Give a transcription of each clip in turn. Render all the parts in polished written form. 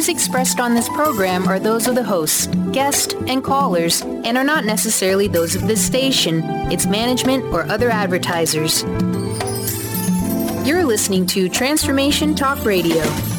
views expressed on this program are those of the host, guest, and callers, and are not necessarily those of this station, its management, or other advertisers. You're listening to Transformation Talk Radio.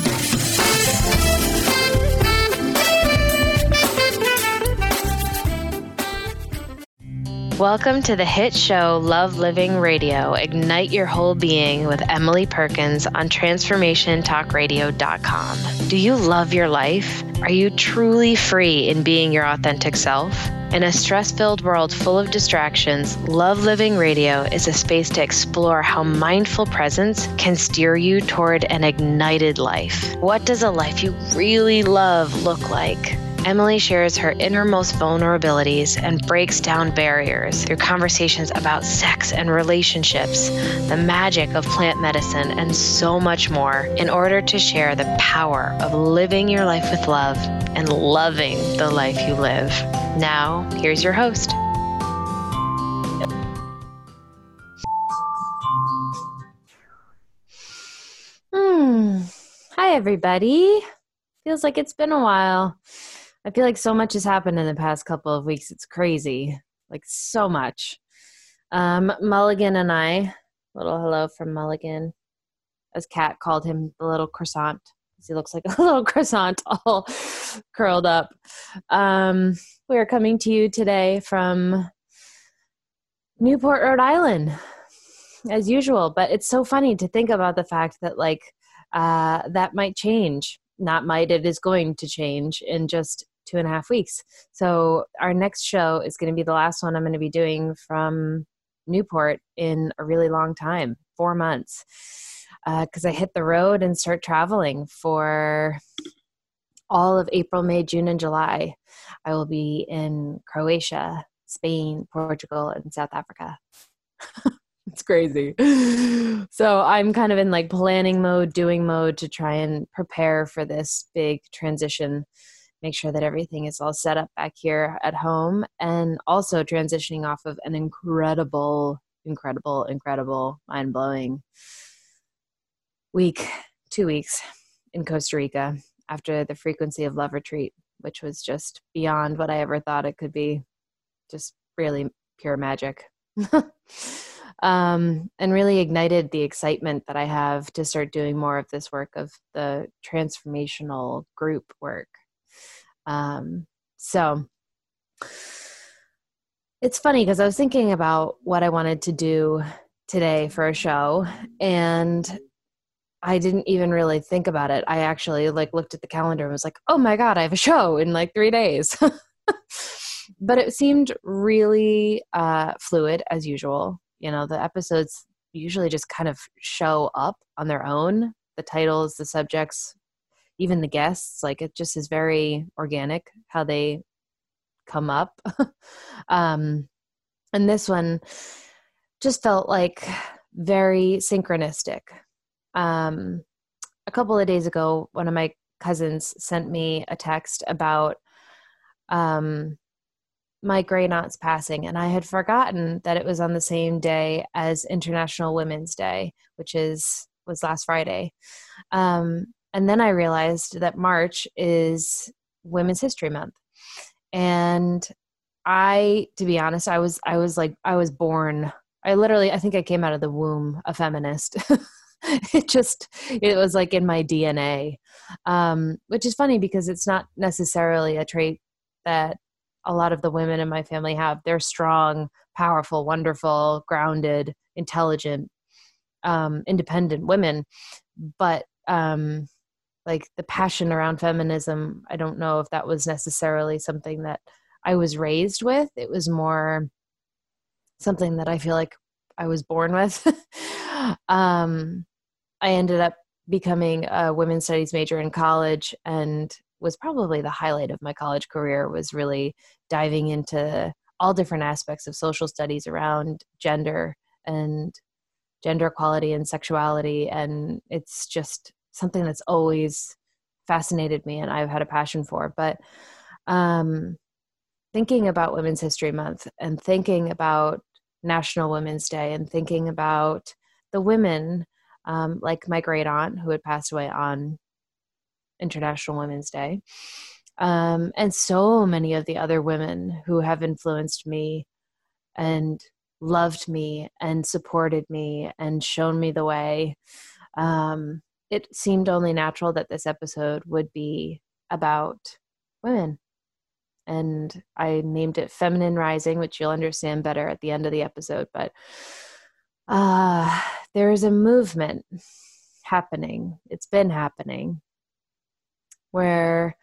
Welcome to the hit show Love Living Radio. Ignite your whole being with Emily Perkins on TransformationTalkRadio.com. Do you love your life? Are you truly free in being your authentic self? In a stress-filled world full of distractions, Love Living Radio is a space to explore how mindful presence can steer you toward an ignited life. What does a life you really love look like? Emily shares her innermost vulnerabilities and breaks down barriers through conversations about sex and relationships, the magic of plant medicine, and so much more in order to share the power of living your life with love and loving the life you live. Now, here's your host. Hi, everybody. Feels like it's been a while. I feel like so much has happened in the past couple of weeks. It's crazy. Like so much. Mulligan and I, little hello from Mulligan, as Kat called him, the little croissant. He looks like a little croissant all curled up. We are coming to you today from Newport, Rhode Island, as usual. But it's so funny to think about the fact that that might change. Not might, it is going to change in just 2.5 weeks. So our next show is going to be the last one I'm going to be doing from Newport in a really long time, 4 months, because I hit the road and start traveling for all of April, May, June, and July. I will be in Croatia, Spain, Portugal, and South Africa. It's crazy. So I'm kind of in like planning mode, doing mode to try and prepare for this big transition, make sure that everything is all set up back here at home, and also transitioning off of an incredible, mind-blowing week, 2 weeks in Costa Rica after the Frequency of Love retreat, which was just beyond what I ever thought it could be. Just really pure magic. And really ignited the excitement that I have to start doing more of this work of the transformational group work. So it's funny because I was thinking about what I wanted to do today for a show, and I didn't even really think about it. I actually looked at the calendar and was like, oh my God, I have a show in 3 days. But it seemed really fluid as usual. You know, the episodes usually just kind of show up on their own. The titles, the subjects, even the guests, it just is very organic how they come up. And this one just felt like very synchronistic. A couple of days ago, one of my cousins sent me a text about my great aunt's passing, and I had forgotten that it was on the same day as International Women's Day, which was last Friday. And then I realized that March is Women's History Month. And to be honest, I was born, I think I came out of the womb a feminist. It was in my DNA, which is funny because it's not necessarily a trait that a lot of the women in my family have. They're strong, powerful, wonderful, grounded, intelligent, independent women. But the passion around feminism, I don't know if that was necessarily something that I was raised with. It was more something that I feel like I was born with. I ended up becoming a women's studies major in college, and was probably the highlight of my college career, was really diving into all different aspects of social studies around gender and gender equality and sexuality. And it's just something that's always fascinated me and I've had a passion for. But thinking about Women's History Month and thinking about National Women's Day and thinking about the women, like my great aunt who had passed away on International Women's Day. And so many of the other women who have influenced me and loved me and supported me and shown me the way. It seemed only natural that this episode would be about women. And I named it Feminine Rising, which you'll understand better at the end of the episode. But there is a movement happening. It's been happening where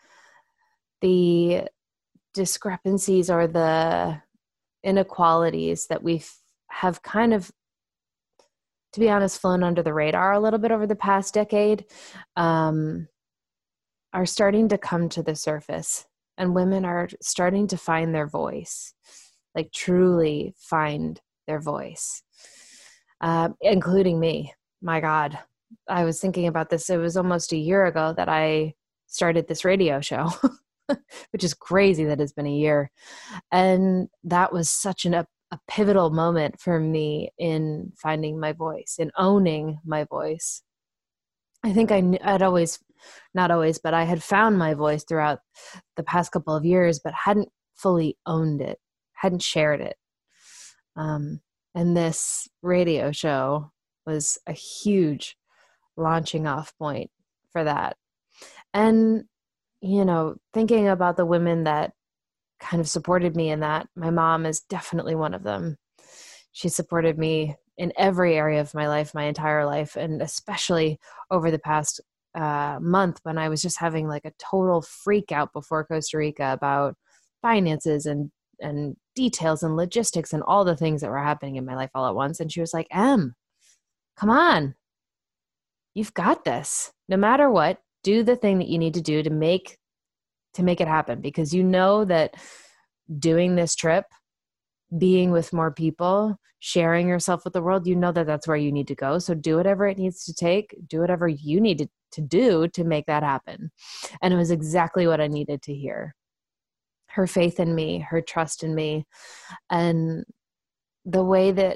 the discrepancies or the inequalities that we have kind of, to be honest, flown under the radar a little bit over the past decade, are starting to come to the surface, and women are starting to find their voice, like truly find their voice, including me. My God, I was thinking about this. It was almost a year ago that I started this radio show, which is crazy that it's been a year. And that was such a pivotal moment for me in finding my voice, in owning my voice. I think I'd always, not always, but I had found my voice throughout the past couple of years, but hadn't fully owned it, hadn't shared it. And this radio show was a huge launching off point for that. And, you know, thinking about the women that kind of supported me in that, my mom is definitely one of them. She supported me in every area of my life, my entire life, and especially over the past month when I was just having like a total freak out before Costa Rica about finances and details and logistics and all the things that were happening in my life all at once. And she was like, Em, come on, you've got this. No matter what, do the thing that you need to do to make it happen, because you know that doing this trip, being with more people, sharing yourself with the world, you know that that's where you need to go. So do whatever it needs to take, do whatever you need to do to make that happen. And it was exactly what I needed to hear. Her faith in me, her trust in me, and the way that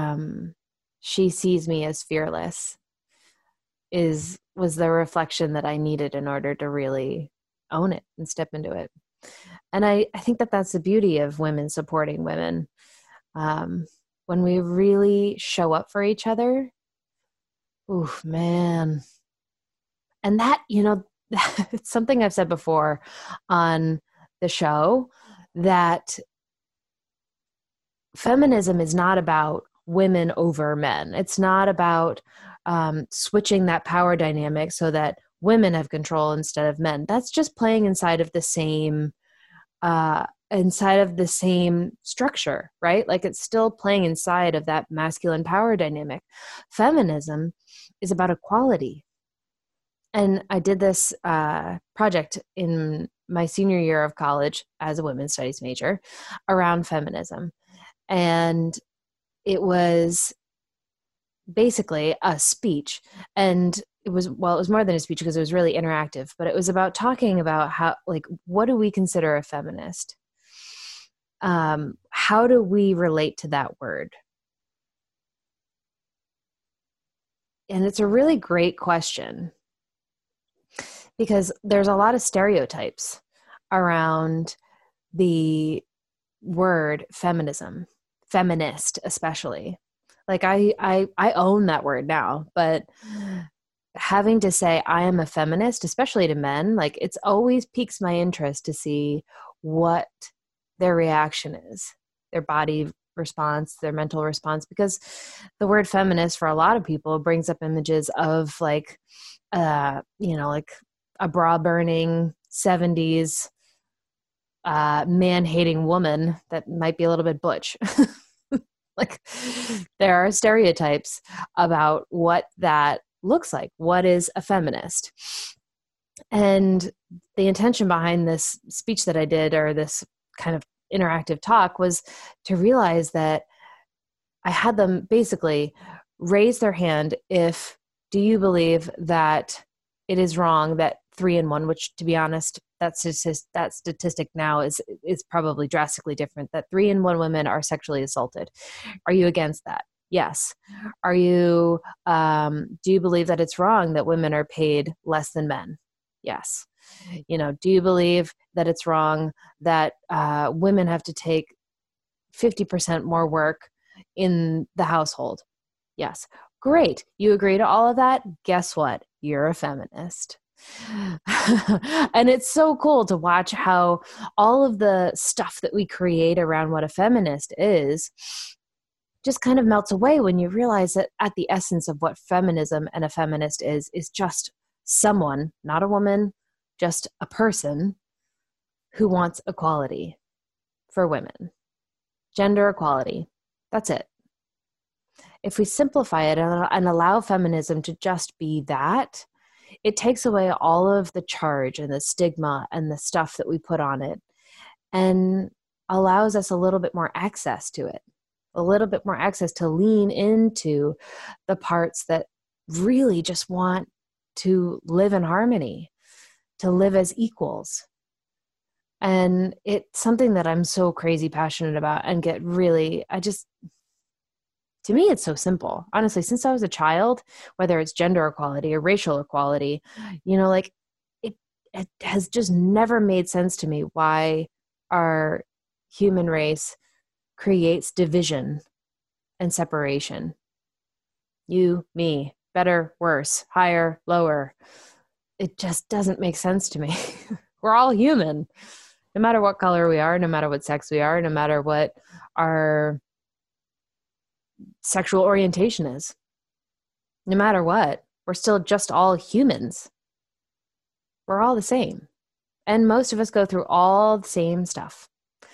she sees me as fearless was the reflection that I needed in order to really own it and step into it. And I think that that's the beauty of women supporting women. When we really show up for each other, oof, man. And that, you know, it's something I've said before on the show, that feminism is not about women over men. It's not about switching that power dynamic so that women have control instead of men. That's just playing inside of the same structure, right? Like it's still playing inside of that masculine power dynamic. Feminism is about equality. And I did this project in my senior year of college as a women's studies major around feminism. And it was basically a speech. And it was more than a speech because it was really interactive, but it was about talking about how, like, what do we consider a feminist? How do we relate to that word? And it's a really great question because there's a lot of stereotypes around the word feminism, feminist especially. Like I own that word now, but having to say I am a feminist, especially to men, like it's always piques my interest to see what their reaction is, their body response, their mental response, because the word feminist for a lot of people brings up images of like, like a bra burning 70s man-hating woman that might be a little bit butch. Like there are stereotypes about what that looks like. What is a feminist? And the intention behind this speech that I did, or this kind of interactive talk, was to realize that I had them basically raise their hand if, do you believe that it is wrong that 3 in 1, which to be honest, that statistic now is probably drastically different, that 3 in 1 women are sexually assaulted. Are you against that? Yes. Are you, do you believe that it's wrong that women are paid less than men? Yes. Do you believe that it's wrong that women have to take 50% more work in the household? Yes. Great. You agree to all of that? Guess what? You're a feminist. And it's so cool to watch how all of the stuff that we create around what a feminist is just kind of melts away when you realize that at the essence of what feminism and a feminist is just someone, not a woman, just a person who wants equality for women. Gender equality. That's it. If we simplify it and allow feminism to just be that, it takes away all of the charge and the stigma and the stuff that we put on it and allows us a little bit more access to it, a little bit more access to lean into the parts that really just want to live in harmony, to live as equals. And it's something that I'm so crazy passionate about and to me, it's so simple. Honestly, since I was a child, whether it's gender equality or racial equality, it has just never made sense to me why our human race creates division and separation. You, me, better, worse, higher, lower. It just doesn't make sense to me. We're all human, no matter what color we are, no matter what sex we are, no matter what our sexual orientation is. No matter what, we're still just all humans. We're all the same. And most of us go through all the same stuff.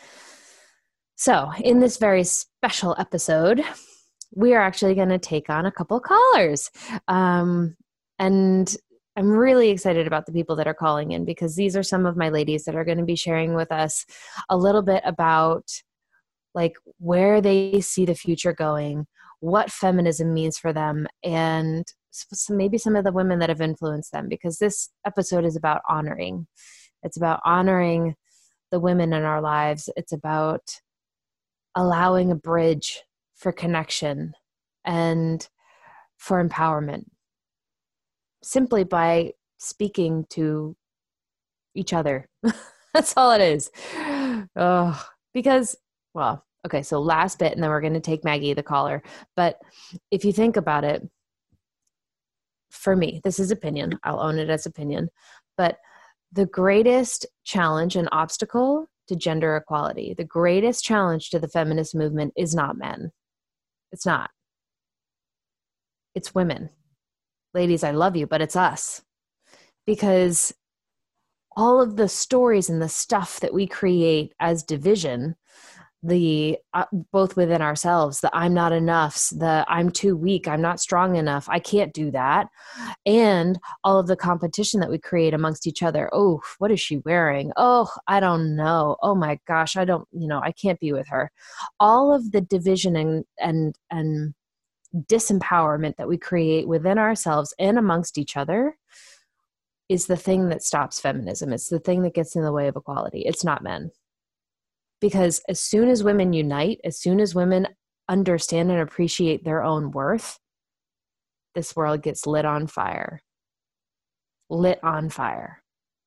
So in this very special episode, we are actually going to take on a couple of callers. And I'm really excited about the people that are calling in because these are some of my ladies that are going to be sharing with us a little bit about like where they see the future going, what feminism means for them, and maybe some of the women that have influenced them, because this episode is about honoring. It's about honoring the women in our lives. It's about allowing a bridge for connection and for empowerment simply by speaking to each other. That's all it is. Oh, because well, okay, so last bit, and then we're going to take Maggie, the caller. But if you think about it, for me, this is opinion. I'll own it as opinion. But the greatest challenge and obstacle to gender equality, the greatest challenge to the feminist movement is not men. It's not. It's women. Ladies, I love you, but it's us. Because all of the stories and the stuff that we create as division, the both within ourselves, the I'm not enough, the I'm too weak, I'm not strong enough, I can't do that, and all of the competition that we create amongst each other. Oh, what is she wearing? Oh, I don't know. Oh my gosh, I can't be with her. All of the division and disempowerment that we create within ourselves and amongst each other is the thing that stops feminism. It's the thing that gets in the way of equality. It's not men. Because as soon as women unite, as soon as women understand and appreciate their own worth, this world gets lit on fire. Lit on fire.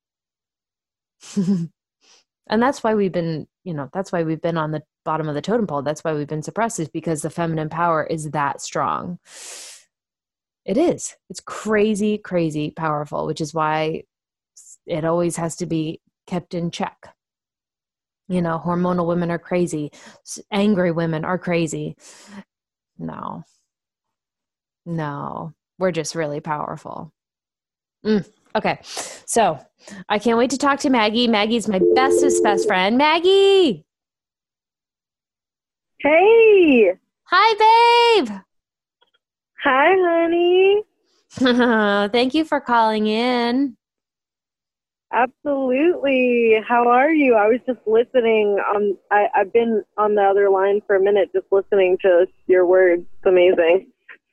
And that's why we've been on the bottom of the totem pole. That's why we've been suppressed, is because the feminine power is that strong. It is. It's crazy, crazy powerful, which is why it always has to be kept in check. Hormonal women are crazy. Angry women are crazy. No, we're just really powerful. Okay. So I can't wait to talk to Maggie. Maggie's my bestest best friend. Maggie. Hey. Hi, babe. Hi, honey. Thank you for calling in. Absolutely. How are you? I was just listening. I've been on the other line for a minute just listening to your words. It's amazing.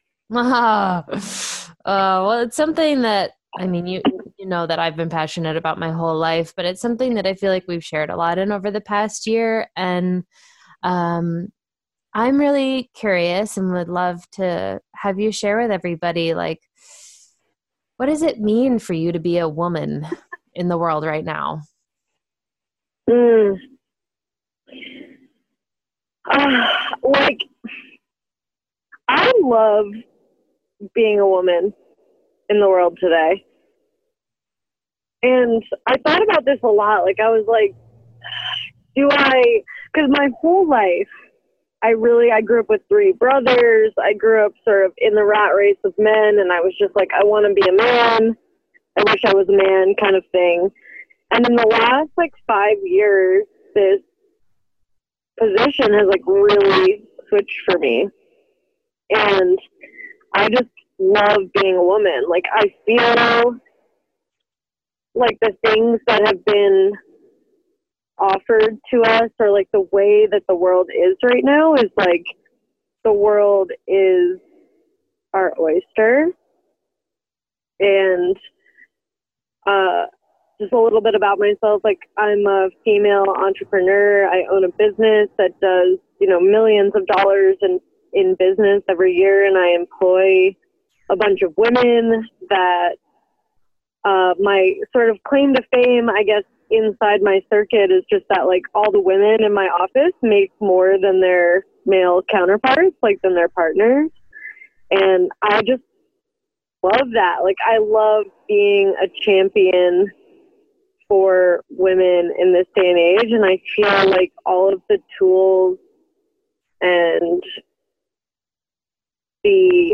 Well, it's something that, you know that I've been passionate about my whole life, but it's something that I feel like we've shared a lot in over the past year. And I'm really curious and would love to have you share with everybody, like, What does it mean for you to be a woman in the world right now? Like, I love being a woman in the world today. And I thought about this a lot. Like, I was like, because my whole life, I grew up with 3 brothers. I grew up sort of in the rat race of men, and I was just like, I want to be a man. I wish I was a man kind of thing. And in the last, 5 years, this position has, really switched for me. And I just love being a woman. Like, I feel like the things that have been offered to us, or the way that the world is right now, is the world is our oyster. And just a little bit about myself, I'm a female entrepreneur. I own a business that does millions of dollars in business every year, and I employ a bunch of women. That my sort of claim to fame, I guess, inside my circuit is just that all the women in my office make more than their male counterparts, than their partners. And I just love that. I love being a champion for women in this day and age. And I feel like all of the tools and the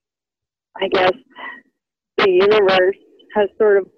universe has sort of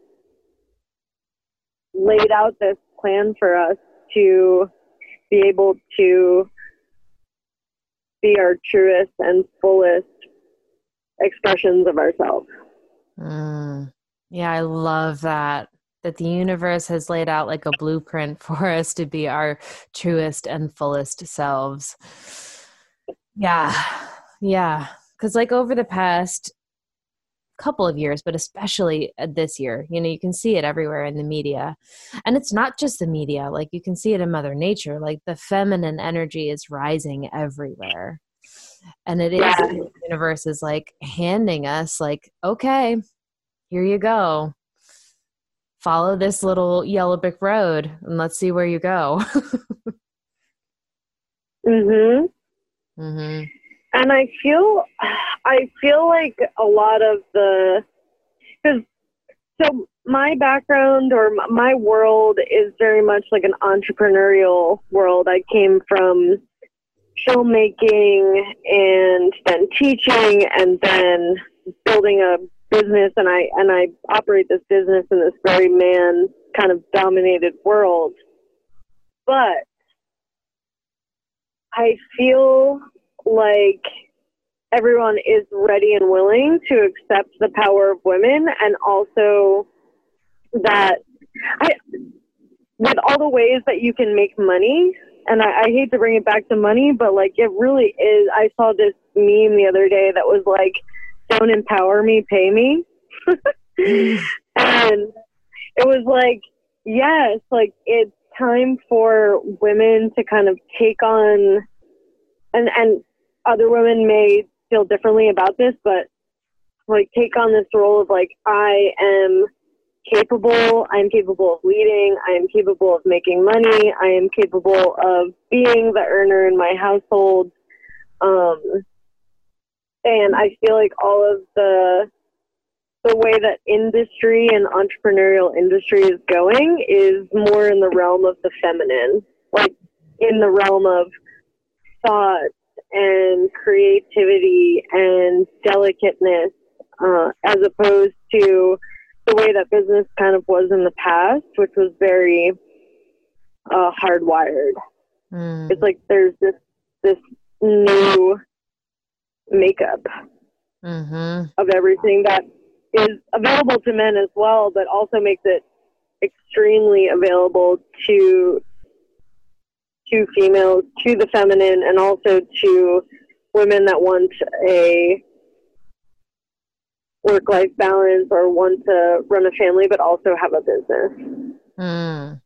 laid out this plan for us to be able to be our truest and fullest expressions of ourselves. Yeah, I love that the universe has laid out a blueprint for us to be our truest and fullest selves. Yeah. Because over the past couple of years, but especially this year, you can see it everywhere in the media. And it's not just the media, you can see it in Mother Nature. The feminine energy is rising everywhere. And it is, the universe is handing us okay, here you go. Follow this little yellow brick road and let's see where you go. And I feel like a lot of so my background, or my world, is very much an entrepreneurial world. I came from filmmaking and then teaching and then building a business, and I operate this business in this very man kind of dominated world. But I feel like everyone is ready and willing to accept the power of women, and also that with all the ways that you can make money, and I hate to bring it back to money, but it really is. I saw this meme the other day that was don't empower me, pay me. And it was yes, it's time for women to kind of take on, and other women may feel differently about this, but take on this role of I'm capable of leading, I am capable of making money, I am capable of being the earner in my household. And I feel all of the way that industry and entrepreneurial industry is going is more in the realm of the feminine, in the realm of thought and creativity and delicateness, as opposed to the way that business kind of was in the past, which was very hardwired. It's there's this new makeup of everything that is available to men as well, but also makes it extremely available to females, to the feminine, and also to women that want a work-life balance or want to run a family but also have a business.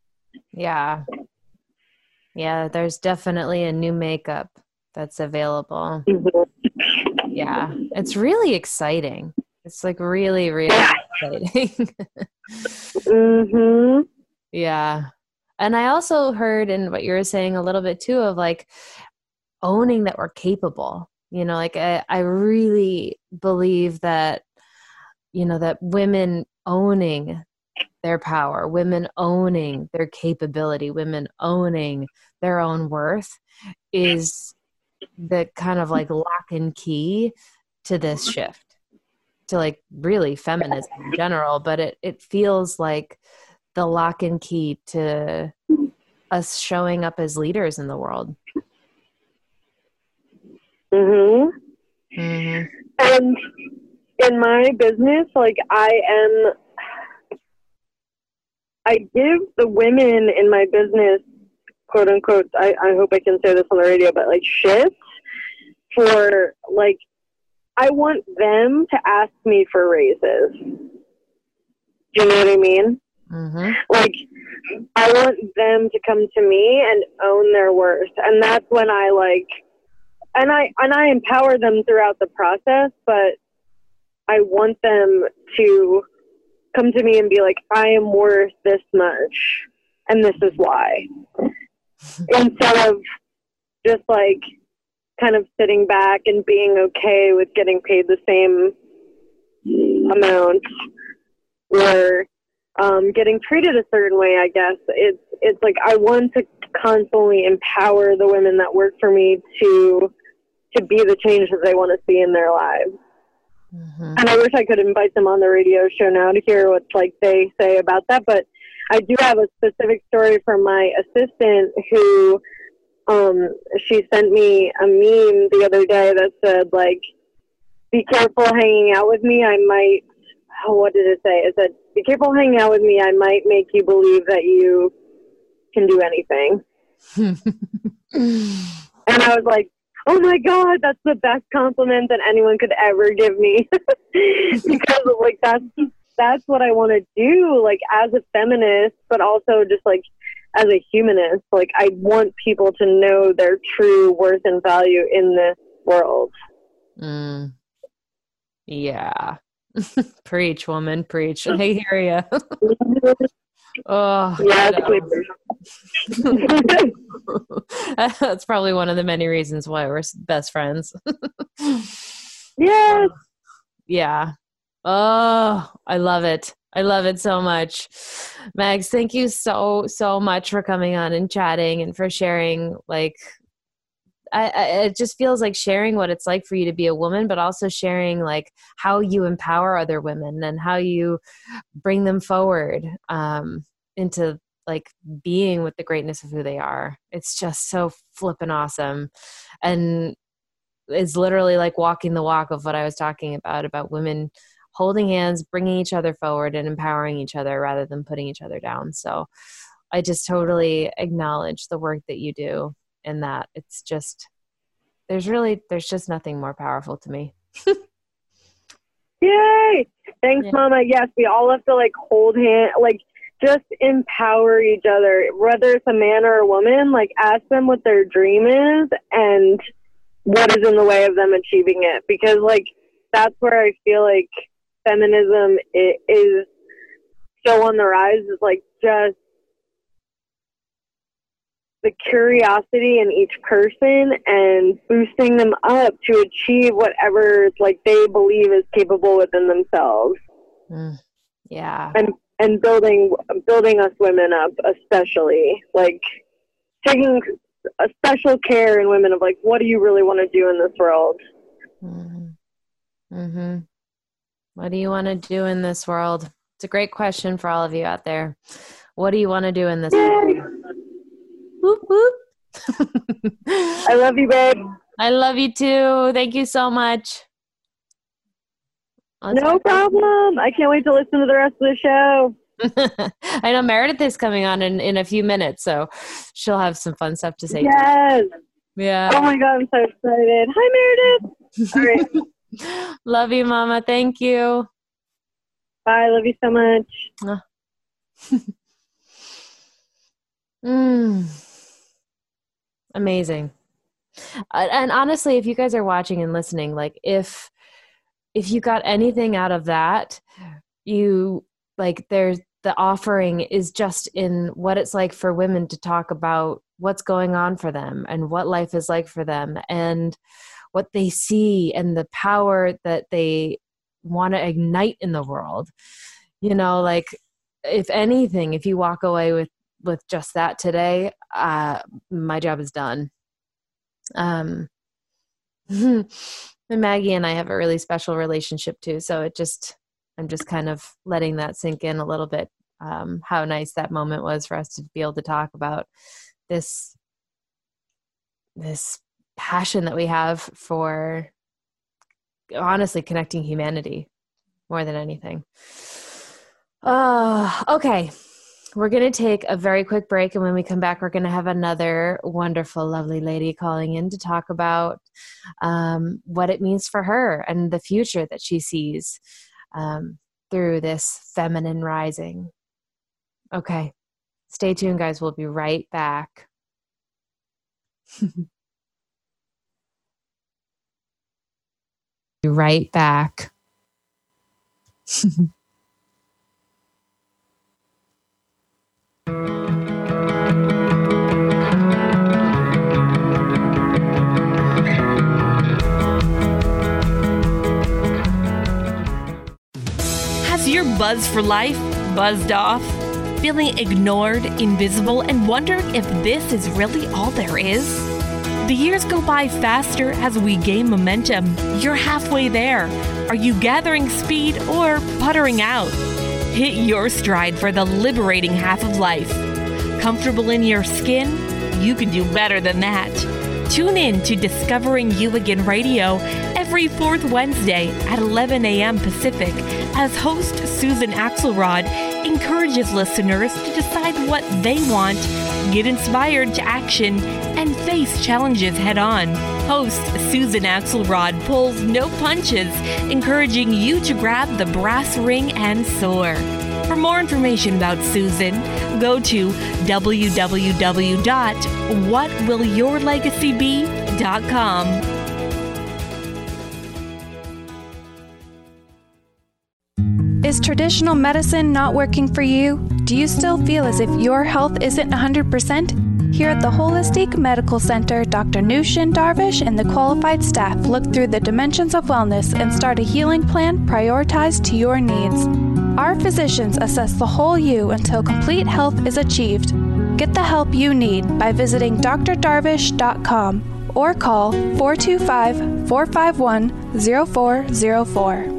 Yeah, there's definitely a new makeup that's available. Yeah, it's really exciting. It's really, really exciting. Mm-hmm. Yeah. And I also heard in what you were saying a little bit too of like owning that we're capable. Like I really believe that, that women owning their power, women owning their capability, women owning their own worth is the kind of like lock and key to this shift, to like really feminism in general. But it feels like the lock and key to us showing up as leaders in the world. Mm-hmm. Mm-hmm. And in my business, like I give the women in my business, quote unquote, I hope I can say this on the radio, but like shifts for like, I want them to ask me for raises. Do you know what I mean? Mm-hmm. Like, I want them to come to me and own their worth. And that's when I like, and I empower them throughout the process, but I want them to come to me and be like, I am worth this much, and this is why. Instead of just like kind of sitting back and being okay with getting paid the same amount or getting treated a certain way, I guess. It's like I want to constantly empower the women that work for me to be the change that they want to see in their lives. Mm-hmm. And I wish I could invite them on the radio show now to hear what like they say about that. But I do have a specific story from my assistant who she sent me a meme the other day that said like, be careful hanging out with me. I might, what did it say? It said, be careful hanging out with me. I might make you believe that you can do anything. And I was like, oh my God, that's the best compliment that anyone could ever give me. Because like, that's what I want to do, like as a feminist, but also just like as a humanist. Like I want people to know their true worth and value in this world. Yeah. Preach, woman, preach. I hear you. Oh, yeah, that's probably one of the many reasons why we're best friends. Yes. Yeah. Oh, I love it. I love it so much. Megs, thank you so much for coming on and chatting and for sharing. Like, it just feels like sharing what it's like for you to be a woman, but also sharing like how you empower other women and how you bring them forward into like being with the greatness of who they are. It's just so flippin' awesome. And it's literally like walking the walk of what I was talking about women holding hands, bringing each other forward and empowering each other rather than putting each other down. So I just totally acknowledge the work that you do in that. It's just, there's just nothing more powerful to me. Yay! Thanks, yeah. Mama. Yes, we all have to like hold hand, like just empower each other, whether it's a man or a woman, like ask them what their dream is and what is in the way of them achieving it. Because like, that's where I feel like feminism is so on the rise, is like just the curiosity in each person and boosting them up to achieve whatever like they believe is capable within themselves. Yeah. And building us women up, especially like taking a special care in women of like, what do you really want to do in this world? Mm-hmm. What do you want to do in this world? It's a great question for all of you out there. What do you want to do in this world? Whoop, whoop. I love you, babe. I love you too. Thank you so much. No problem. I can't wait to listen to the rest of the show. I know Meredith is coming on in a few minutes, so she'll have some fun stuff to say. Yes. Yeah. Oh my God, I'm so excited. Hi, Meredith. All right. Love you, Mama. Thank you. Bye. Love you so much. Amazing. And honestly, if you guys are watching and listening, like if you got anything out of that, there's the offering is just in what it's like for women to talk about what's going on for them and what life is like for them and what they see and the power that they want to ignite in the world. You know, like, if anything, if you walk away with just that today, my job is done. And Maggie and I have a really special relationship too. So I'm just kind of letting that sink in a little bit. How nice that moment was for us to be able to talk about this passion that we have for honestly connecting humanity more than anything. Okay. We're going to take a very quick break. And when we come back, we're going to have another wonderful, lovely lady calling in to talk about what it means for her and the future that she sees through this feminine rising. Okay. Stay tuned, guys. We'll be right back. Be right back. Has your buzz for life buzzed off? Feeling ignored, invisible, and wondering if this is really all there is? The years go by faster as we gain momentum. You're halfway there. Are you gathering speed or puttering out? Hit your stride for the liberating half of life. Comfortable in your skin? You can do better than that. Tune in to Discovering You Again Radio every fourth Wednesday at 11 a.m. Pacific as host Susan Axelrod encourages listeners to decide what they want, get inspired to action, and face challenges head-on. Host Susan Axelrod pulls no punches, encouraging you to grab the brass ring and soar. For more information about Susan, go to www.whatwillyourlegacybe.com. Is traditional medicine not working for you? Do you still feel as if your health isn't 100%? Here at the Holistic Medical Center, Dr. Nushin Darvish and the qualified staff look through the dimensions of wellness and start a healing plan prioritized to your needs. Our physicians assess the whole you until complete health is achieved. Get the help you need by visiting drdarvish.com or call 425-451-0404.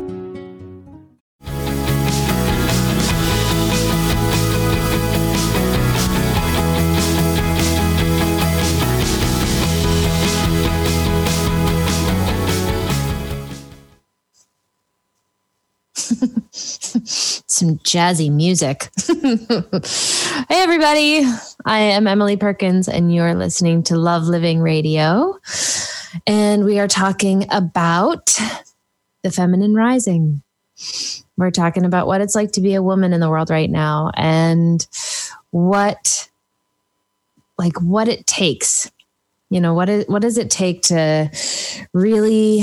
Some jazzy music. Hey, everybody. I am Emily Perkins, and you're listening to Love Living Radio. And we are talking about the feminine rising. We're talking about what it's like to be a woman in the world right now and what it takes. You know, what does it take to really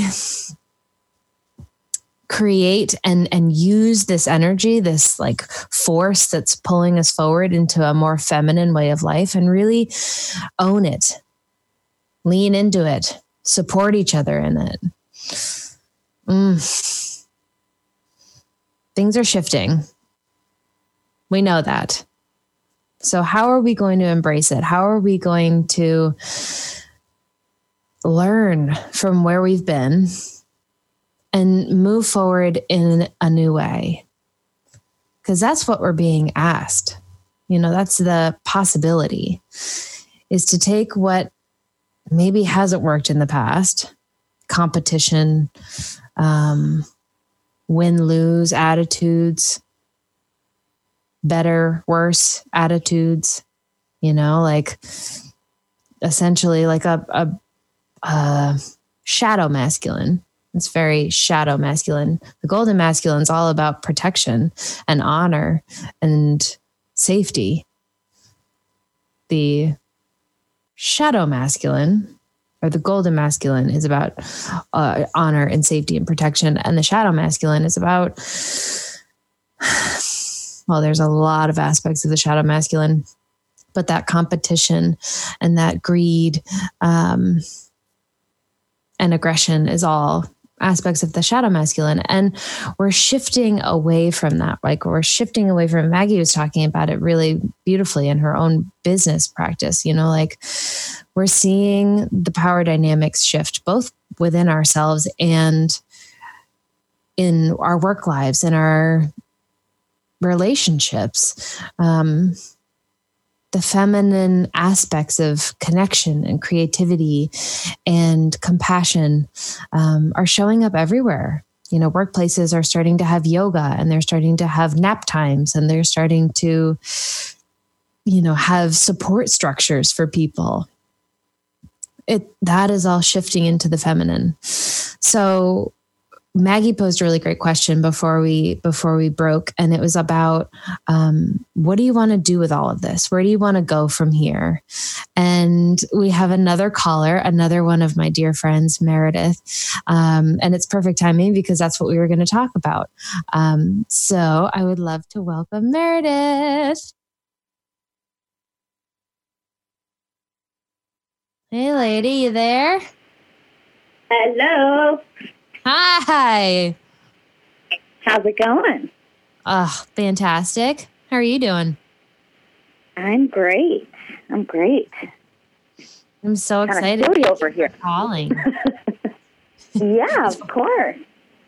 create and use this energy, this like force that's pulling us forward into a more feminine way of life, and really own it, lean into it, support each other in it. Things are shifting. We know that. So how are we going to embrace it? How are we going to learn from where we've been and move forward in a new way? Because that's what we're being asked. You know, that's the possibility, is to take what maybe hasn't worked in the past, competition, win-lose attitudes, better, worse attitudes, you know, like essentially like a shadow masculine. It's very shadow masculine. The golden masculine is all about protection and honor and safety. The shadow masculine, or the golden masculine, is about honor and safety and protection. And the shadow masculine is about well, there's a lot of aspects of the shadow masculine, but that competition and that greed and aggression is all aspects of the shadow masculine. And we're shifting away from that. Like we're shifting away from, Maggie was talking about it really beautifully in her own business practice, like we're seeing the power dynamics shift both within ourselves and in our work lives, in our relationships. The feminine aspects of connection and creativity and compassion are showing up everywhere. Workplaces are starting to have yoga, and they're starting to have nap times, and they're starting to, have support structures for people. That is all shifting into the feminine. So Maggie posed a really great question before we broke, and it was about what do you want to do with all of this? Where do you want to go from here? And we have another caller, another one of my dear friends, Meredith, and it's perfect timing because that's what we were going to talk about. So I would love to welcome Meredith. Hey, lady, you there? Hello. Hi. How's it going? Oh, fantastic. How are you doing? I'm great. I'm so excited. Kind of over here. Calling. Yeah, of course.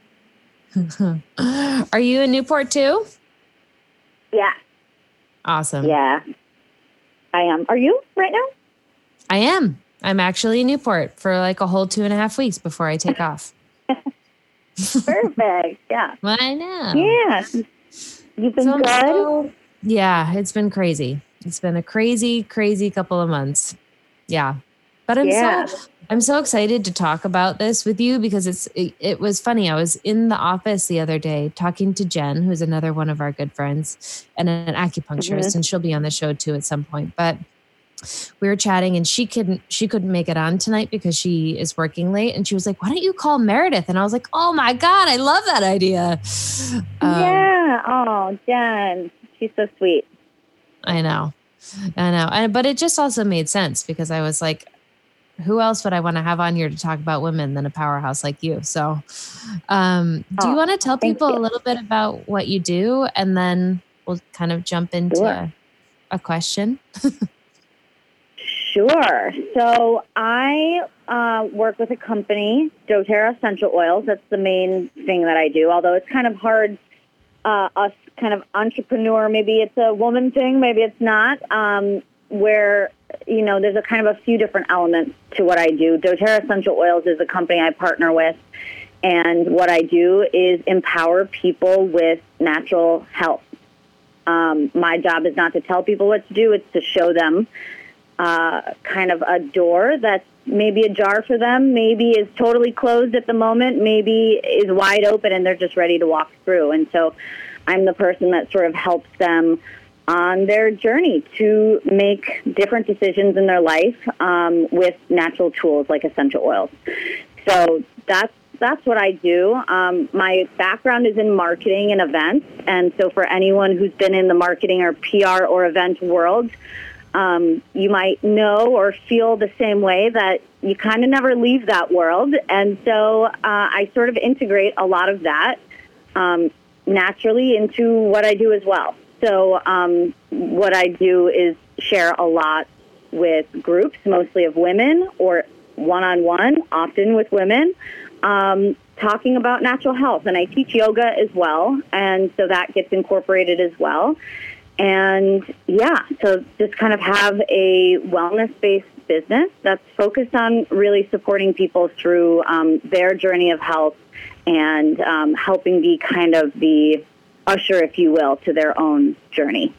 Are you in Newport too? Yeah. Awesome. Yeah, I am. Are you right now? I am. I'm actually in Newport for like a whole 2.5 weeks before I take off. Perfect. Yeah. Well, I know. Yeah. You've been good? Yeah, it's been crazy. It's been a crazy, crazy couple of months. Yeah. But I'm so excited to talk about this with you because it was funny. I was in the office the other day talking to Jen, who's another one of our good friends and an acupuncturist, and she'll be on the show too at some point. But we were chatting, and she couldn't make it on tonight because she is working late. And she was like, "Why don't you call Meredith?" And I was like, "Oh my God, I love that idea." Yeah. Oh, Jen, she's so sweet. I know. But it just also made sense because I was like, who else would I want to have on here to talk about women than a powerhouse like you? So, do you want to tell people a little bit about what you do, and then we'll kind of jump into a question? Sure. So I work with a company, doTERRA Essential Oils. That's the main thing that I do, although it's kind of hard, us kind of entrepreneur, maybe it's a woman thing, maybe it's not, where, there's a kind of a few different elements to what I do. doTERRA Essential Oils is a company I partner with, and what I do is empower people with natural health. My job is not to tell people what to do, it's to show them kind of a door that's maybe ajar for them, maybe is totally closed at the moment, maybe is wide open and they're just ready to walk through. And so I'm the person that sort of helps them on their journey to make different decisions in their life with natural tools like essential oils. So that's what I do. My background is in marketing and events. And so for anyone who's been in the marketing or PR or event world, you might know or feel the same way that you kind of never leave that world. And so I sort of integrate a lot of that naturally into what I do as well. So what I do is share a lot with groups, mostly of women or one-on-one, often with women, talking about natural health. And I teach yoga as well, and so that gets incorporated as well. And yeah, so just kind of have a wellness-based business that's focused on really supporting people through their journey of health and helping be kind of the usher, if you will, to their own journey.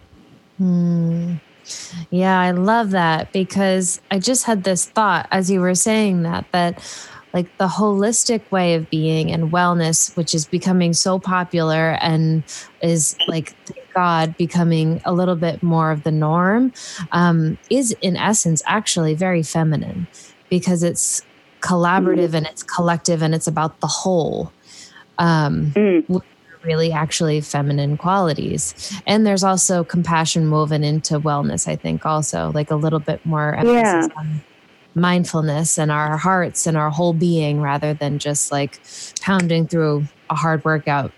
Yeah, I love that because I just had this thought as you were saying that like the holistic way of being and wellness, which is becoming so popular and is like, thank God, becoming a little bit more of the norm, is in essence actually very feminine because it's collaborative and it's collective and it's about the whole. really actually feminine qualities. And there's also compassion woven into wellness, I think, also like a little bit more emphasis on mindfulness and our hearts and our whole being rather than just like pounding through a hard workout.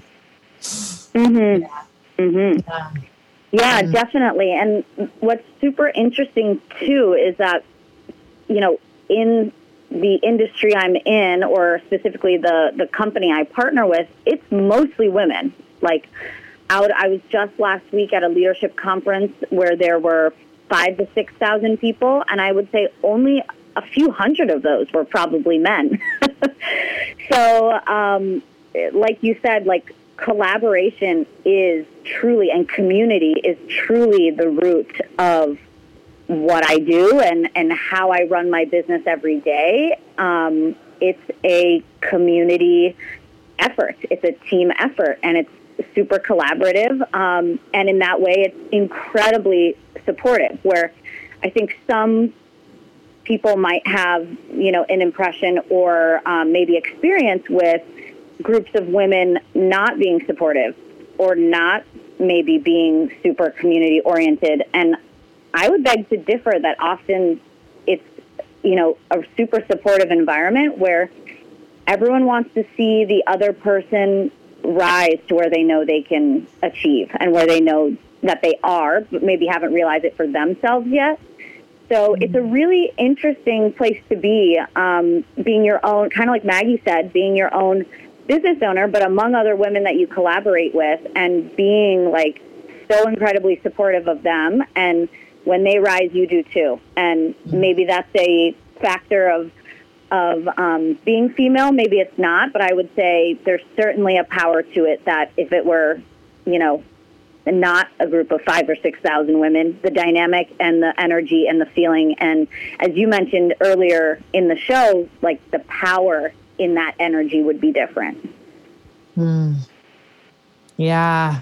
Yeah, definitely. And what's super interesting too is that, you know, in the industry I'm in, or specifically the company I partner with, it's mostly women. Like I was just last week at a leadership conference where there were 5,000 to 6,000 people, and I would say only a few hundred of those were probably men. So, like you said, like collaboration is truly, and community is truly the root of what I do and how I run my business every day. It's a community effort. It's a team effort, and it's super collaborative. And in that way, it's incredibly supportive, where I think some people might have, you know, an impression or maybe experience with groups of women not being supportive or not maybe being super community oriented. And I would beg to differ that often it's, you know, a super supportive environment where everyone wants to see the other person rise to where they know they can achieve and where they know that they are, but maybe haven't realized it for themselves yet. So it's a really interesting place to be, being your own, kind of like Maggie said, being your own business owner, but among other women that you collaborate with, and being like so incredibly supportive of them. And when they rise, you do too. And maybe that's a factor of being female. Maybe it's not, but I would say there's certainly a power to it that if it were, you know, not a group of 5,000 or 6,000 women, the dynamic and the energy and the feeling, and as you mentioned earlier in the show, like the power in that energy would be different. Yeah.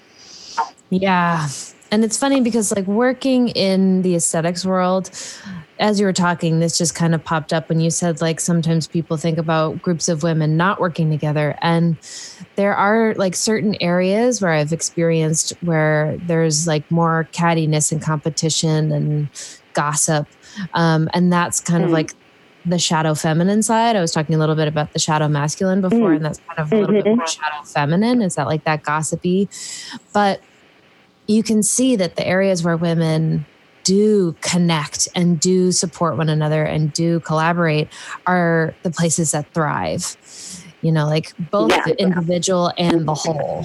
And it's funny because like working in the aesthetics world, as you were talking, this just kind of popped up when you said like sometimes people think about groups of women not working together. And there are like certain areas where I've experienced where there's like more cattiness and competition and gossip. And that's kind of like the shadow feminine side. I was talking a little bit about the shadow masculine before, and that's kind of a little bit more shadow feminine. Is that like that gossipy? But you can see that the areas where women do connect and do support one another and do collaborate are the places that thrive, you know, like both the individual and the whole.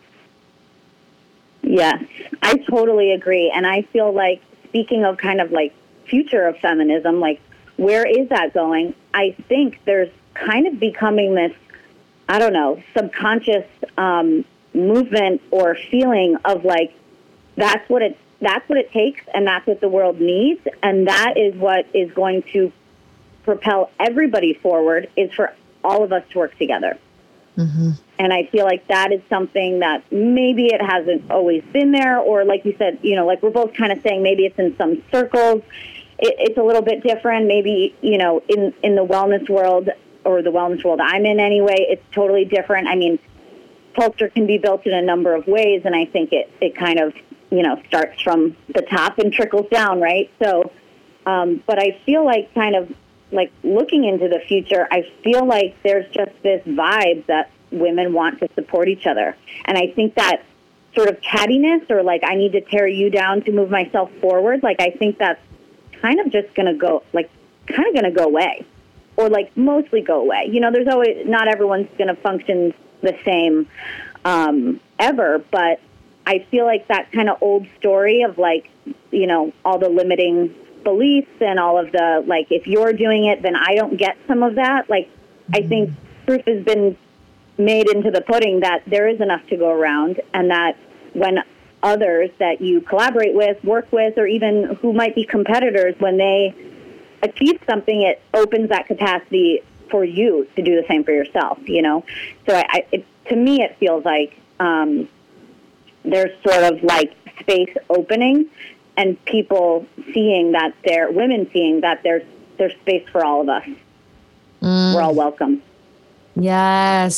Yes, I totally agree. And I feel like, speaking of kind of like future of feminism, like where is that going? I think there's kind of becoming this, I don't know, subconscious movement or feeling of like, that's what it takes, and that's what the world needs, and that is what is going to propel everybody forward, is for all of us to work together. And I feel like that is something that maybe it hasn't always been there, or like you said, you know, like we're both kind of saying maybe it's in some circles, it's a little bit different. Maybe, you know, in the wellness world, or the wellness world I'm in anyway, it's totally different. I mean, culture can be built in a number of ways, and I think it kind of, you know, starts from the top and trickles down, right? So, but I feel like kind of like looking into the future, I feel like there's just this vibe that women want to support each other. And I think that sort of cattiness, or like I need to tear you down to move myself forward, like I think that's kind of just going to go, like kind of going to go away, or like mostly go away. You know, there's always, not everyone's going to function the same ever, but I feel like that kind of old story of like, you know, all the limiting beliefs and all of the, like, if you're doing it, then I don't get some of that. Like, I think proof has been made into the pudding that there is enough to go around, and that when others that you collaborate with, work with, or even who might be competitors, when they achieve something, it opens that capacity for you to do the same for yourself, you know? So to me, it feels like there's sort of like space opening, and people seeing that women seeing that there's space for all of us. We're all welcome. Yes.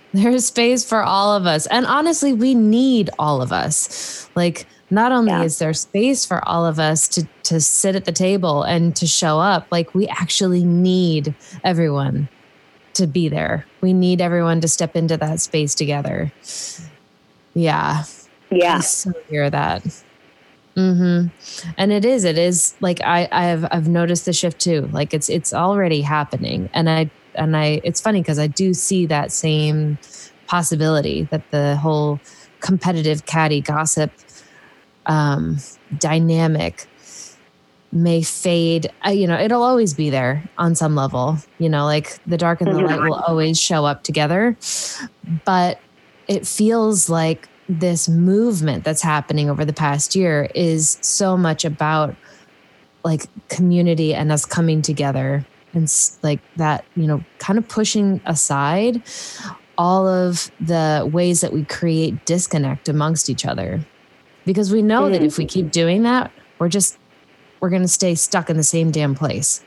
There's space for all of us. And honestly, we need all of us. Like, not only is there space for all of us to sit at the table and to show up, like, we actually need everyone to be there. We need everyone to step into that space together. Yeah. Yeah. I so hear that. And it is like, I've noticed the shift too. Like, it's already happening. And I, it's funny because I do see that same possibility that the whole competitive catty gossip dynamic may fade. It'll always be there on some level, like the dark and the light will always show up together. But it feels like this movement that's happening over the past year is so much about like community and us coming together and like that, kind of pushing aside all of the ways that we create disconnect amongst each other. Because we know that if we keep doing that, we're going to stay stuck in the same damn place.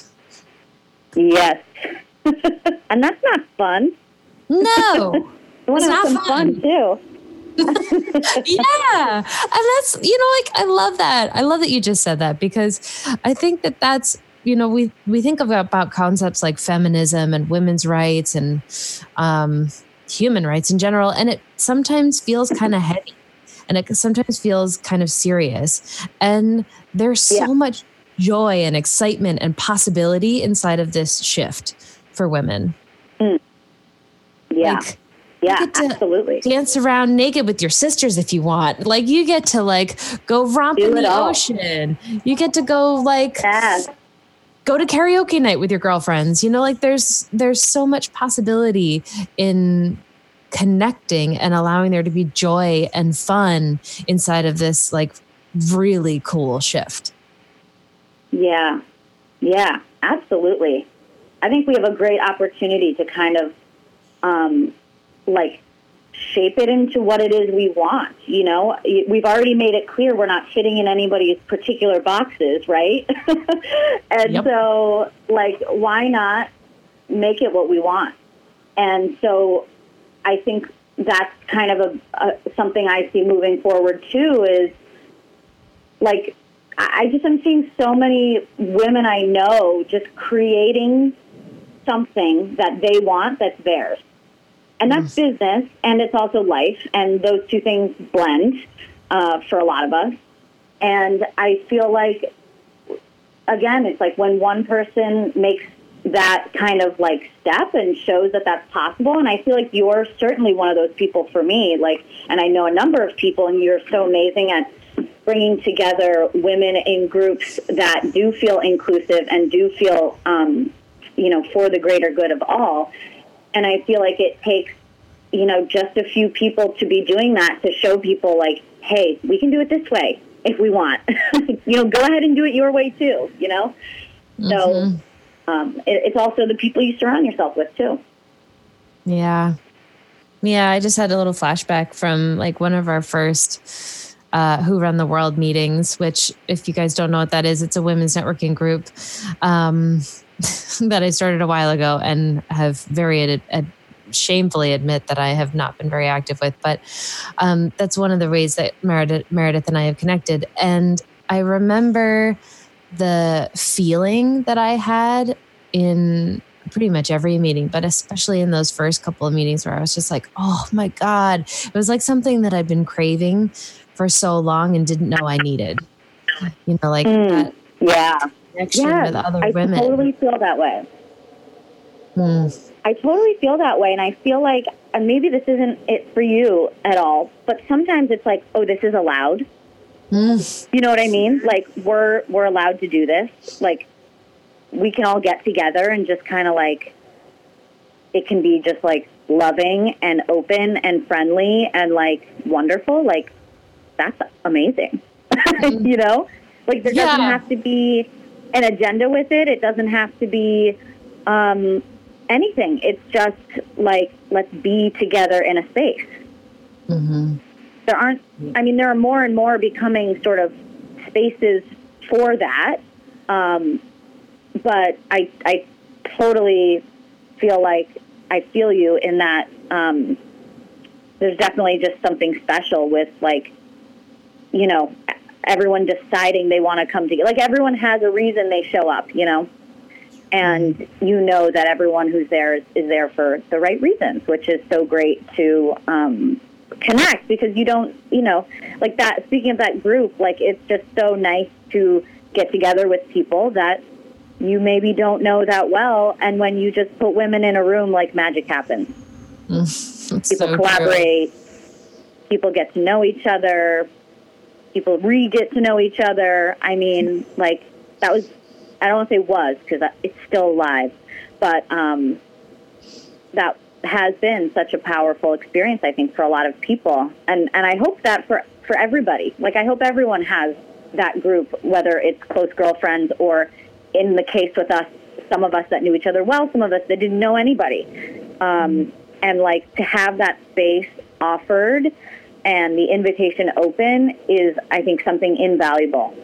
Yes. And that's not fun. No. It's not fun too. Yeah. And that's, I love that. I love that you just said that, because I think that that's, we think about concepts like feminism and women's rights and human rights in general. And it sometimes feels kind of heavy and it sometimes feels kind of serious. And there's so much joy and excitement and possibility inside of this shift for women. Yeah. Like, yeah, you get to absolutely. Dance around naked with your sisters if you want. Like, you get to go romp in the ocean. You get to go go to karaoke night with your girlfriends. There's so much possibility in connecting and allowing there to be joy and fun inside of this really cool shift. Yeah. Yeah, absolutely. I think we have a great opportunity to kind of shape it into what it is we want. We've already made it clear we're not fitting in anybody's particular boxes, right? And so why not make it what we want? And so I think that's kind of something I see moving forward too, is I'm seeing so many women I know just creating something that they want that's theirs. And that's business, and it's also life, and those two things blend for a lot of us. And I feel like, again, it's like when one person makes that kind of step and shows that that's possible, and I feel like you're certainly one of those people for me, and I know a number of people, and you're so amazing at bringing together women in groups that do feel inclusive and do feel, for the greater good of all. And I feel like it takes, just a few people to be doing that, to show people hey, we can do it this way if we want. Go ahead and do it your way too, So it's also the people you surround yourself with too. Yeah. Yeah, I just had a little flashback from one of our first Who Run the World meetings, which, if you guys don't know what that is, it's a women's networking group that I started a while ago and have shamefully admit that I have not been very active with. But that's one of the ways that Meredith and I have connected. And I remember the feeling that I had in pretty much every meeting, but especially in those first couple of meetings where I was just like, oh my God, it was like something that I'd been craving for so long and didn't know I needed. That connection with other women. I totally feel that way. I totally feel that way. And I feel like, and maybe this isn't it for you at all, but sometimes it's like, oh, this is allowed. You know what I mean? We're allowed to do this. We can all get together and just kind of it can be just loving and open and friendly and wonderful. That's amazing. There doesn't have to be an agenda with it. It doesn't have to be anything. It's just let's be together in a space. There are more and more becoming sort of spaces for that. But I totally feel I feel you in that there's definitely just something special with, like, you know, everyone deciding they want to come together. Like, everyone has a reason they show up, you know, and you know that everyone who's there is there for the right reasons, which is so great to connect, because you don't, you know, like that, speaking of that group, like, it's just so nice to get together with people that you maybe don't know that well, and when you just put women in a room, like, magic happens. People so collaborate, people get to know each other, people get to know each other. I mean, like, that was, I don't want to say was, because it's still alive, but that has been such a powerful experience, I think, for a lot of people. And I hope that for everybody. Like, I hope everyone has that group, whether it's close girlfriends or, in the case with us, some of us that knew each other well, some of us that didn't know anybody. And, like, to have that space offered and the invitation open is, I think, something invaluable.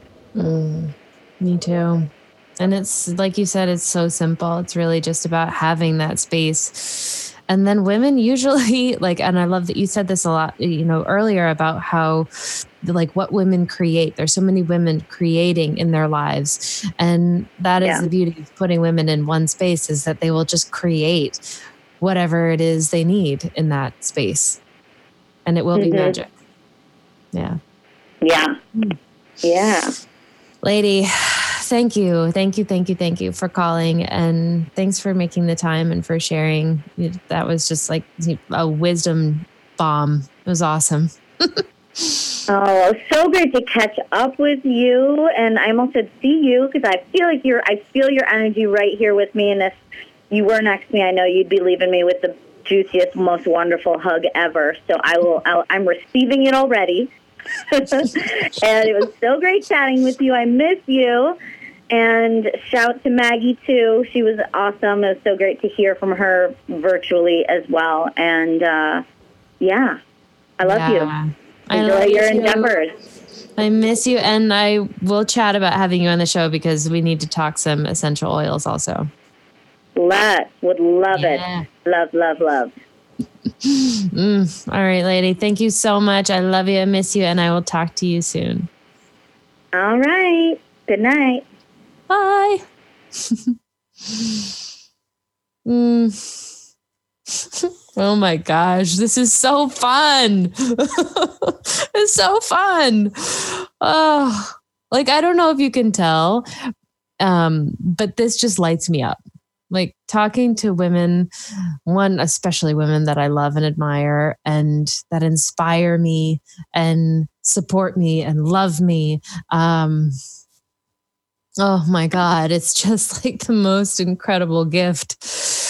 Me too. And it's, like you said, it's so simple. It's really just about having that space. And then women usually, like, and I love that you said this a lot, you know, earlier about how, like, what women create. There's so many women creating in their lives. And that is the beauty of putting women in one space, is that they will just create whatever it is they need in that space. And it will be magic. Yeah. Yeah. Yeah. Lady, thank you. Thank you for calling. And thanks for making the time and for sharing. That was just like a wisdom bomb. It was awesome. Oh, so great to catch up with you. And I almost said see you, because I feel your energy right here with me. And if you were next to me, I know you'd be leaving me with the juiciest, most wonderful hug ever. So I'm receiving it already. And it was so great chatting with you. I miss you. And shout to Maggie, too. She was awesome. It was so great to hear from her virtually as well. And, I love you. Enjoy your endeavors. I miss you. And I will chat about having you on the show, because we need to talk some essential oils also. Would love it. Love. All right, lady. Thank you so much. I love you. I miss you. And I will talk to you soon. All right. Good night. Bye. Oh my gosh. This is so fun. It's so fun. Oh, like, I don't know if you can tell, but this just lights me up. Like, talking to women, especially women that I love and admire and that inspire me and support me and love me. Oh my God, it's just like the most incredible gift.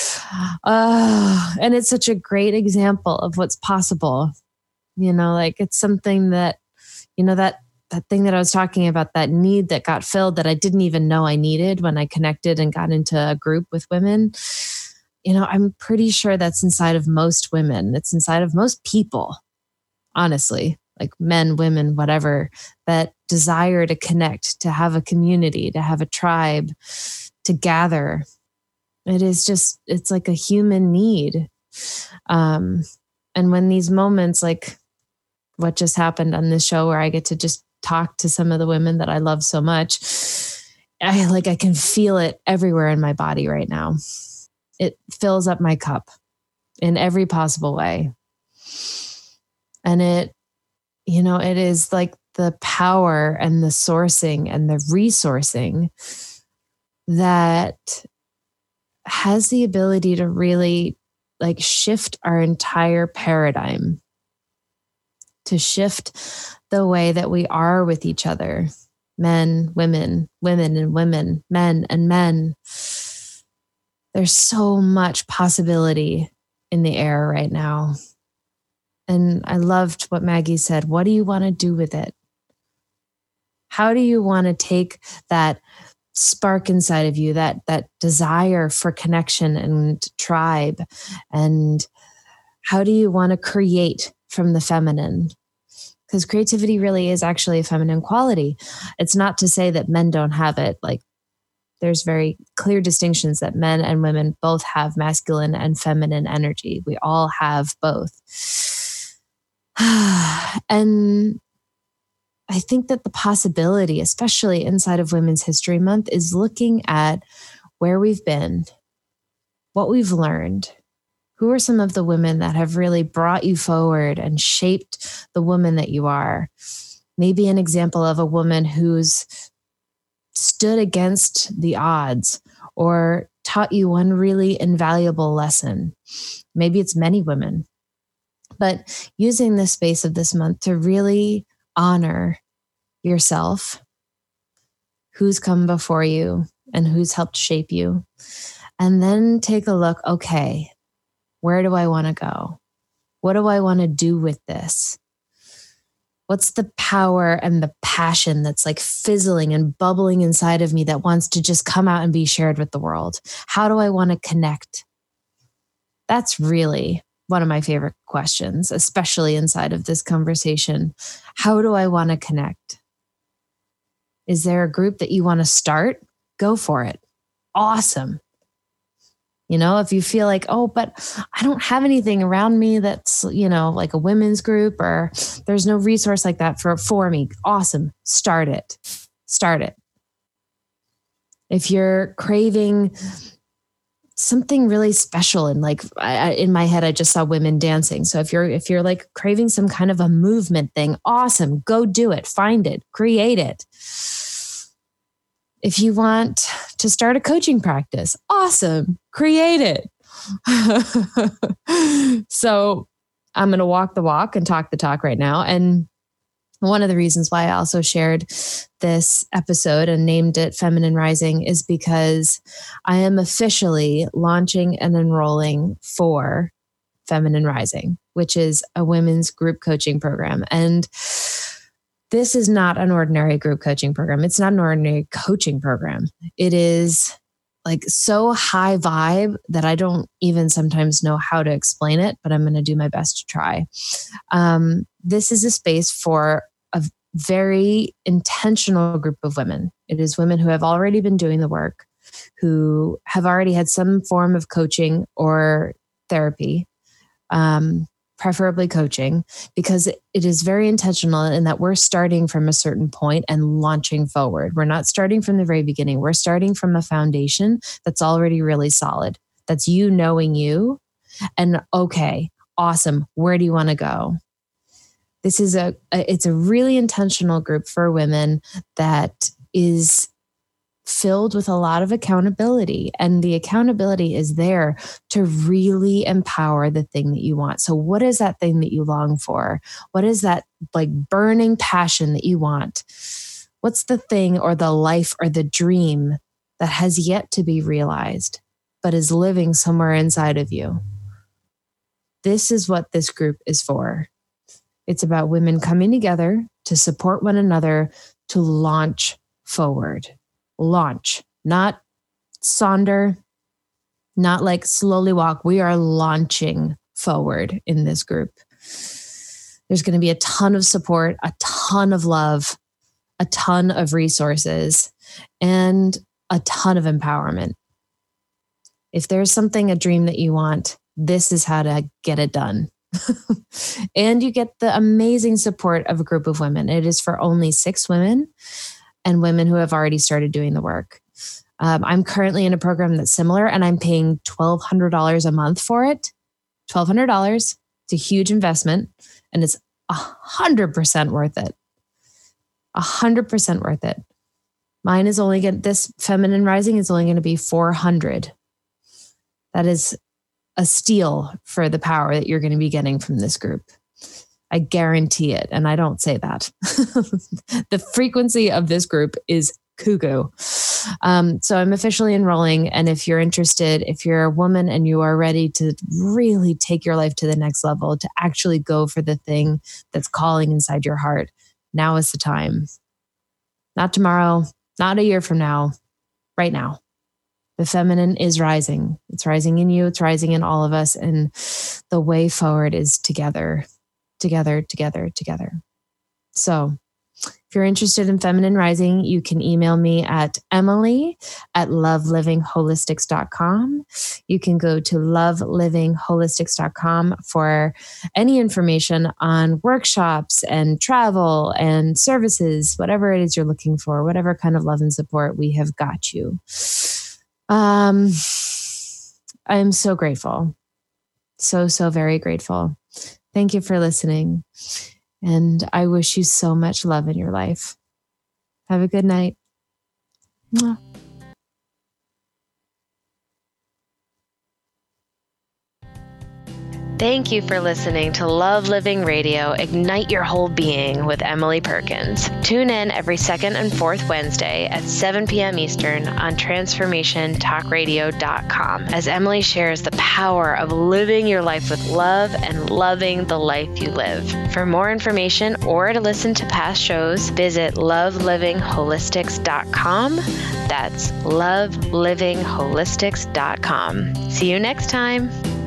And it's such a great example of what's possible. You know, like, it's something that, you know, that thing that I was talking about, that need that got filled that I didn't even know I needed when I connected and got into a group with women. You know, I'm pretty sure that's inside of most women. It's inside of most people, honestly, like men, women, whatever, that desire to connect, to have a community, to have a tribe, to gather. It is just, it's like a human need. And when these moments, like what just happened on this show, where I get to just talk to some of the women that I love so much, I can feel it everywhere in my body right now. It fills up my cup in every possible way. And it, you know, it is like the power and the sourcing and the resourcing that has the ability to really, like, shift our entire paradigm, to shift the way that we are with each other. Men, women, women and women, men and men. There's so much possibility in the air right now. And I loved what Maggie said. What do you want to do with it? How do you want to take that spark inside of you, that desire for connection and tribe? And how do you want to create from the feminine? Because creativity really is actually a feminine quality. It's not to say that men don't have it. Like, There's very clear distinctions that men and women both have masculine and feminine energy. We all have both. And I think that the possibility, especially inside of Women's History Month, is looking at where we've been, what we've learned. Who are some of the women that have really brought you forward and shaped the woman that you are? Maybe an example of a woman who's stood against the odds or taught you one really invaluable lesson. Maybe it's many women. But using the space of this month to really honor yourself, who's come before you and who's helped shape you. And then take a look, okay, where do I want to go? What do I want to do with this? What's the power and the passion that's like fizzling and bubbling inside of me that wants to just come out and be shared with the world? How do I want to connect? That's really one of my favorite questions, especially inside of this conversation. How do I want to connect? Is there a group that you want to start? Go for it. Awesome. You know, if you feel like, oh, but I don't have anything around me that's, you know, like a women's group, or there's no resource like that for me. Awesome. Start it. Start it. If you're craving something really special, and like in my head, I just saw women dancing. So if you're like craving some kind of a movement thing, awesome. Go do it. Find it. Create it. If you want to start a coaching practice, awesome, create it. So I'm going to walk the walk and talk the talk right now. And one of the reasons why I also shared this episode and named it Feminine Rising is because I am officially launching and enrolling for Feminine Rising, which is a women's group coaching program. And this is not an ordinary group coaching program. It's not an ordinary coaching program. It is like so high vibe that I don't even sometimes know how to explain it, but I'm going to do my best to try. This is a space for a very intentional group of women. It is women who have already been doing the work, who have already had some form of coaching or therapy, preferably coaching, because it is very intentional in that we're starting from a certain point and launching forward. We're not starting from the very beginning. We're starting from a foundation that's already really solid. That's you knowing you. And okay, awesome. Where do you want to go? This is it's a really intentional group for women that is filled with a lot of accountability, and the accountability is there to really empower the thing that you want. So what is that thing that you long for? What is that like burning passion that you want? What's the thing or the life or the dream that has yet to be realized, but is living somewhere inside of you? This is what this group is for. It's about women coming together to support one another, to launch forward. Launch, not sonder, not like slowly walk. We are launching forward in this group. There's going to be a ton of support, a ton of love, a ton of resources, and a ton of empowerment. If there's something, a dream that you want, this is how to get it done. And you get the amazing support of a group of women. It is for only 6 women. And women who have already started doing the work. I'm currently in a program that's similar, and I'm paying $1,200 a month for it. $1,200. It's a huge investment, and it's 100% worth it. 100% worth it. Mine is only this Feminine Rising is only going to be $400. That is a steal for the power that you're going to be getting from this group. I guarantee it. And I don't say that. The frequency of this group is cuckoo. So I'm officially enrolling. And if you're interested, if you're a woman and you are ready to really take your life to the next level, to actually go for the thing that's calling inside your heart, now is the time. Not tomorrow, not a year from now, right now. The feminine is rising. It's rising in you. It's rising in all of us. And the way forward is together. Together. So If you're interested in Feminine Rising, you can email me at emily@lovelivingholistics.com. You can go to lovelivingholistics.com for any information on workshops and travel and services, whatever it is you're looking for, whatever kind of love and support, we have got you. I'm so grateful. So very grateful. Thank you for listening. And I wish you so much love in your life. Have a good night. Mwah. Thank you for listening to Love Living Radio, Ignite Your Whole Being with Emily Perkins. Tune in every second and fourth Wednesday at 7 p.m. Eastern on TransformationTalkRadio.com as Emily shares the power of living your life with love and loving the life you live. For more information or to listen to past shows, visit lovelivingholistics.com. That's lovelivingholistics.com. See you next time.